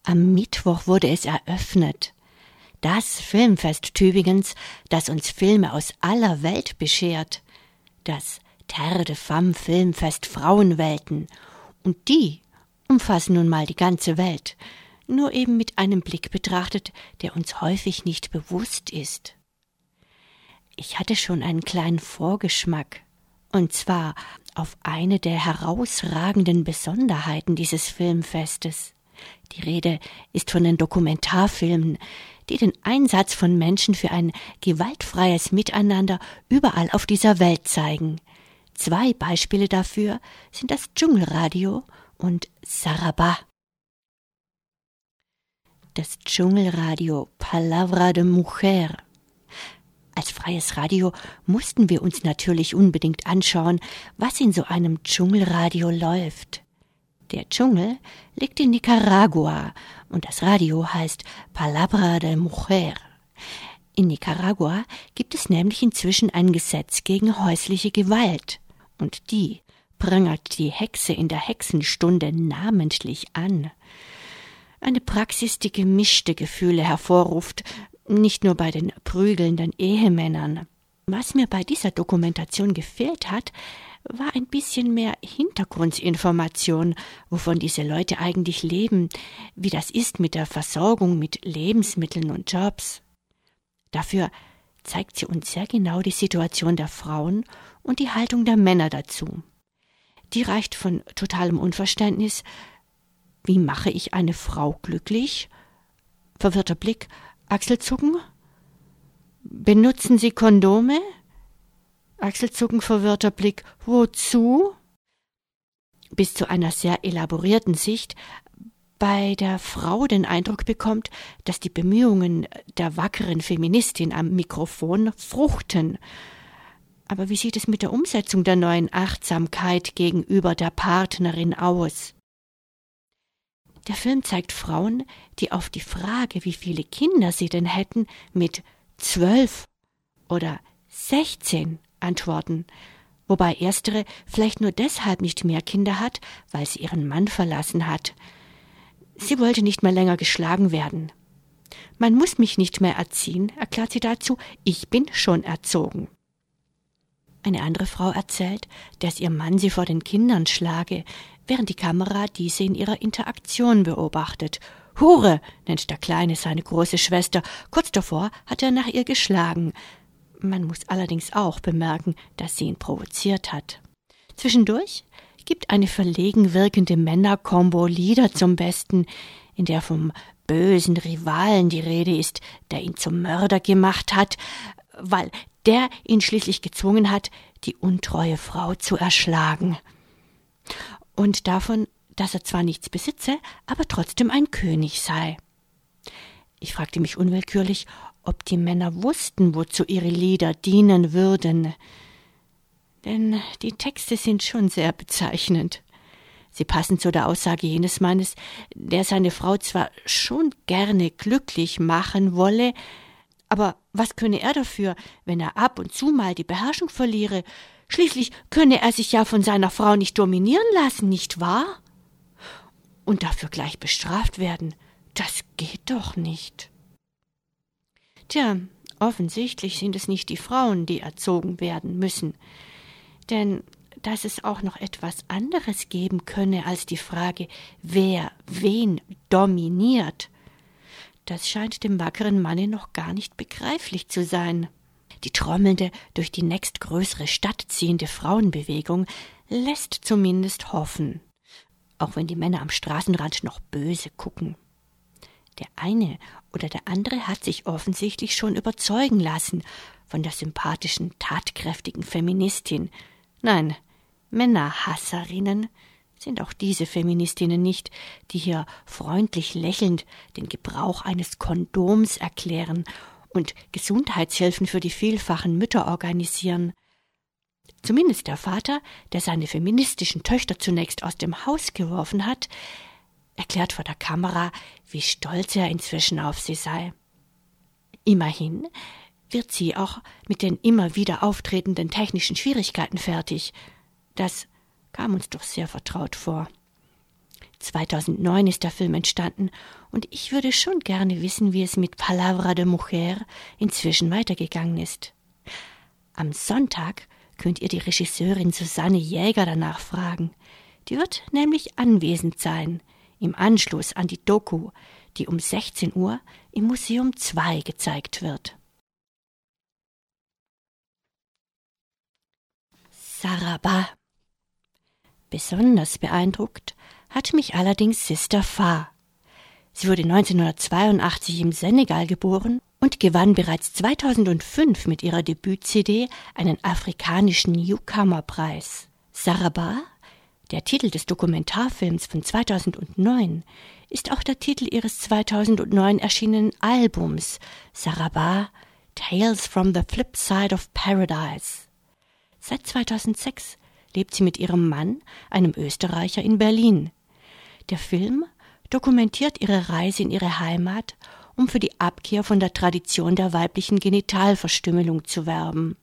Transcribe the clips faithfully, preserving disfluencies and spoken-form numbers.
Am Mittwoch wurde es eröffnet. Das Filmfest Tübingens, das uns Filme aus aller Welt beschert. Das Terre de Femme Filmfest Frauenwelten. Und die umfassen nun mal die ganze Welt, nur eben mit einem Blick betrachtet, der uns häufig nicht bewusst ist. Ich hatte schon einen kleinen Vorgeschmack, und zwar auf eine der herausragenden Besonderheiten dieses Filmfestes. Die Rede ist von den Dokumentarfilmen, die den Einsatz von Menschen für ein gewaltfreies Miteinander überall auf dieser Welt zeigen. Zwei Beispiele dafür sind das Dschungelradio und Sarabá. Das Dschungelradio Palabra de Mujer. Als freies Radio mussten wir uns natürlich unbedingt anschauen, was in so einem Dschungelradio läuft. Der Dschungel liegt in Nicaragua und das Radio heißt Palabra de Mujer. In Nicaragua gibt es nämlich inzwischen ein Gesetz gegen häusliche Gewalt und die prangert die Hexe in der Hexenstunde namentlich an. Eine Praxis, die gemischte Gefühle hervorruft, nicht nur bei den prügelnden Ehemännern. Was mir bei dieser Dokumentation gefehlt hat, war ein bisschen mehr Hintergrundinformation, wovon diese Leute eigentlich leben, wie das ist mit der Versorgung mit Lebensmitteln und Jobs. Dafür zeigt sie uns sehr genau die Situation der Frauen und die Haltung der Männer dazu. Die reicht von totalem Unverständnis, wie mache ich eine Frau glücklich? Verwirrter Blick, Achselzucken? Benutzen Sie Kondome? Achselzucken, verwirrter Blick, wozu? Bis zu einer sehr elaborierten Sicht, bei der Frau den Eindruck bekommt, dass die Bemühungen der wackeren Feministin am Mikrofon fruchten. Aber wie sieht es mit der Umsetzung der neuen Achtsamkeit gegenüber der Partnerin aus? Der Film zeigt Frauen, die auf die Frage, wie viele Kinder sie denn hätten, mit zwölf oder sechzehn antworten, wobei erstere vielleicht nur deshalb nicht mehr Kinder hat, weil sie ihren Mann verlassen hat. Sie wollte nicht mehr länger geschlagen werden. Man muss mich nicht mehr erziehen, erklärt sie dazu, ich bin schon erzogen. Eine andere Frau erzählt, dass ihr Mann sie vor den Kindern schlage, während die Kamera diese in ihrer Interaktion beobachtet. Hure, nennt der Kleine seine große Schwester. Kurz davor hat er nach ihr geschlagen. Man muss allerdings auch bemerken, dass sie ihn provoziert hat. Zwischendurch gibt eine verlegen wirkende Männer-Kombo Lieder zum Besten, in der vom bösen Rivalen die Rede ist, der ihn zum Mörder gemacht hat, weil der ihn schließlich gezwungen hat, die untreue Frau zu erschlagen. Und davon, dass er zwar nichts besitze, aber trotzdem ein König sei. Ich fragte mich unwillkürlich, ob die Männer wussten, wozu ihre Lieder dienen würden. Denn die Texte sind schon sehr bezeichnend. Sie passen zu der Aussage jenes Mannes, der seine Frau zwar schon gerne glücklich machen wolle, aber was könne er dafür, wenn er ab und zu mal die Beherrschung verliere? Schließlich könne er sich ja von seiner Frau nicht dominieren lassen, nicht wahr? Und dafür gleich bestraft werden, das geht doch nicht. Tja, offensichtlich sind es nicht die Frauen, die erzogen werden müssen. Denn dass es auch noch etwas anderes geben könne als die Frage, wer wen dominiert, das scheint dem wackeren Manne noch gar nicht begreiflich zu sein. Die trommelnde, durch die nächstgrößere Stadt ziehende Frauenbewegung lässt zumindest hoffen, auch wenn die Männer am Straßenrand noch böse gucken. Der eine oder der andere hat sich offensichtlich schon überzeugen lassen von der sympathischen, tatkräftigen Feministin. Nein, Männerhasserinnen sind auch diese Feministinnen nicht, die hier freundlich lächelnd den Gebrauch eines Kondoms erklären und Gesundheitshilfen für die vielfachen Mütter organisieren. Zumindest der Vater, der seine feministischen Töchter zunächst aus dem Haus geworfen hat, erklärt vor der Kamera, wie stolz er inzwischen auf sie sei. Immerhin wird sie auch mit den immer wieder auftretenden technischen Schwierigkeiten fertig. Das kam uns doch sehr vertraut vor. zweitausendneun ist der Film entstanden und ich würde schon gerne wissen, wie es mit Palabra de Mujer inzwischen weitergegangen ist. Am Sonntag könnt ihr die Regisseurin Susanne Jäger danach fragen. Die wird nämlich anwesend sein, im Anschluss an die Doku, die um sechzehn Uhr im Museum zwei gezeigt wird. Saraba. Besonders beeindruckt hat mich allerdings Sister Fa. Sie wurde neunzehnhundertzweiundachtzig im Senegal geboren und gewann bereits zweitausendfünf mit ihrer Debüt-C D einen afrikanischen Newcomer-Preis. Saraba, der Titel des Dokumentarfilms von zweitausendneun, ist auch der Titel ihres zweitausendneun erschienenen Albums Saraba, Tales from the Flip Side of Paradise. Seit zweitausendsechs lebt sie mit ihrem Mann, einem Österreicher, in Berlin. Der Film dokumentiert ihre Reise in ihre Heimat, um für die Abkehr von der Tradition der weiblichen Genitalverstümmelung zu werben.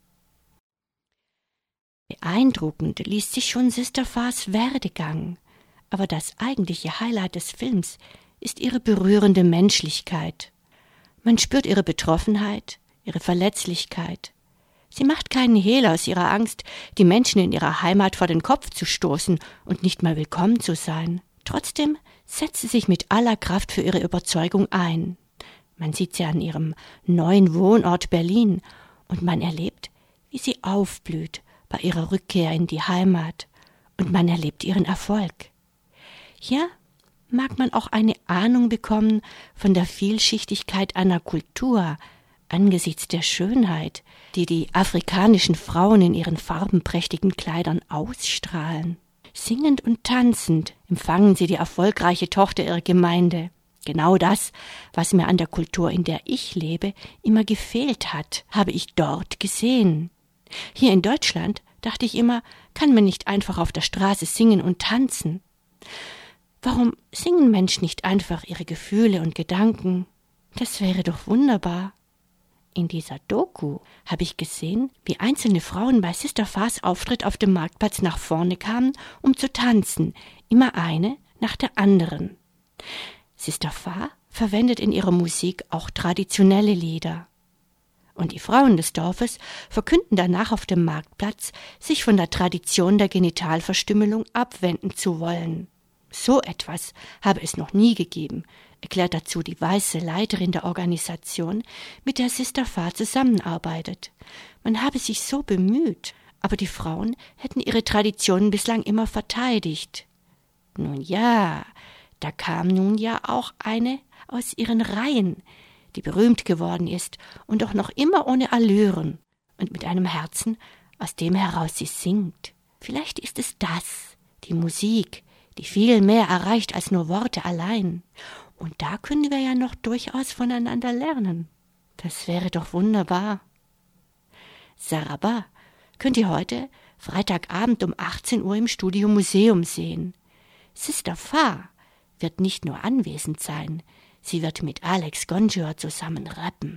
Beeindruckend liest sich schon Sister Fas Werdegang, aber das eigentliche Highlight des Films ist ihre berührende Menschlichkeit. Man spürt ihre Betroffenheit, ihre Verletzlichkeit. Sie macht keinen Hehl aus ihrer Angst, die Menschen in ihrer Heimat vor den Kopf zu stoßen und nicht mal willkommen zu sein. Trotzdem setzt sie sich mit aller Kraft für ihre Überzeugung ein. Man sieht sie an ihrem neuen Wohnort Berlin und man erlebt, wie sie aufblüht bei ihrer Rückkehr in die Heimat und man erlebt ihren Erfolg. Hier mag man auch eine Ahnung bekommen von der Vielschichtigkeit einer Kultur, angesichts der Schönheit, die die afrikanischen Frauen in ihren farbenprächtigen Kleidern ausstrahlen. Singend und tanzend empfangen sie die erfolgreiche Tochter ihrer Gemeinde. Genau das, was mir an der Kultur, in der ich lebe, immer gefehlt hat, habe ich dort gesehen. Hier in Deutschland, dachte ich immer, kann man nicht einfach auf der Straße singen und tanzen. Warum singen Menschen nicht einfach ihre Gefühle und Gedanken? Das wäre doch wunderbar. In dieser Doku habe ich gesehen, wie einzelne Frauen bei Sister Fas Auftritt auf dem Marktplatz nach vorne kamen, um zu tanzen, immer eine nach der anderen. Sister Fa verwendet in ihrer Musik auch traditionelle Lieder. Und die Frauen des Dorfes verkünden danach auf dem Marktplatz, sich von der Tradition der Genitalverstümmelung abwenden zu wollen. So etwas habe es noch nie gegeben, erklärt dazu die weiße Leiterin der Organisation, mit der Sister Fa zusammenarbeitet. Man habe sich so bemüht, aber die Frauen hätten ihre Traditionen bislang immer verteidigt. Nun ja, da kam nun ja auch eine aus ihren Reihen, die berühmt geworden ist und auch noch immer ohne Allüren und mit einem Herzen, aus dem heraus sie singt. Vielleicht ist es das, die Musik, die viel mehr erreicht als nur Worte allein. Und da können wir ja noch durchaus voneinander lernen. Das wäre doch wunderbar. Saraba könnt ihr heute Freitagabend um achtzehn Uhr im Studio Museum sehen. Sister Fa wird nicht nur anwesend sein, sie wird mit Alex Gonjur zusammen rappen.